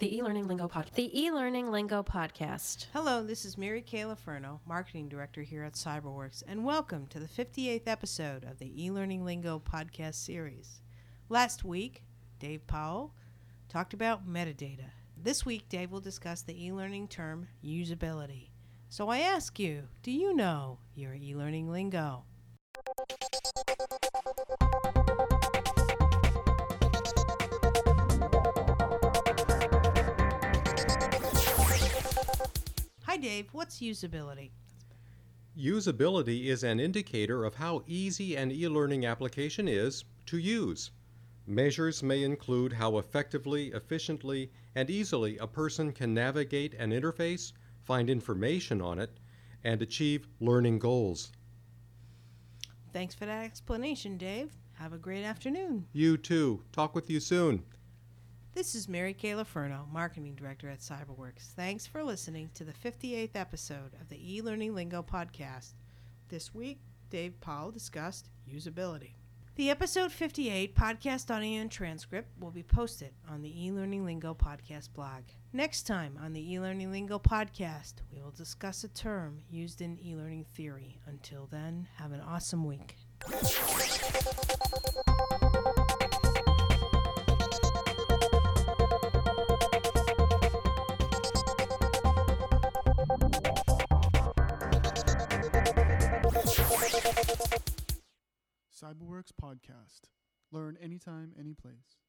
The e-learning lingo podcast. Hello, this is Mary Kay Laferno, Marketing Director here at Cyberworks, and welcome to the 58th episode of the e-learning lingo podcast series. Last week, Dave Powell talked about metadata. This week, Dave will discuss the e-learning term usability. So I ask you, do you know your e-learning lingo? Hi Dave, what's usability? Usability is an indicator of how easy an e-learning application is to use. Measures may include how effectively, efficiently, and easily a person can navigate an interface, find information on it, and achieve learning goals. Thanks for that explanation, Dave. Have a great afternoon. You too. Talk with you soon. This is Mary Kay Laferno, Marketing Director at Cyberworks. Thanks for listening to the 58th episode of the e-learning lingo podcast. This week, Dave Powell discussed usability. The episode 58 podcast audio and transcript will be posted on the e-learning lingo podcast blog. Next time on the e-learning lingo podcast, we will discuss a term used in e-learning theory. Until then, have an awesome week. Cyberworks Podcast. Learn anytime, any place.